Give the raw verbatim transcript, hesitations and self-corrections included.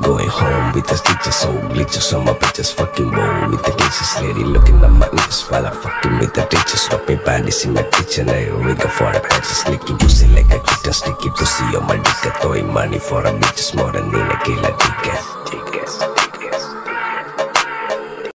going home with the stitches, so glitches on my bitches, fucking bowl with the cases, lady looking at my niggas while I'm fucking with the ditches. Stopping panties in my kitchen, I rig for the patches, licking pussy like a kitten, sticky pussy on my dick, throwing money for a bitches more than in a killer ticket.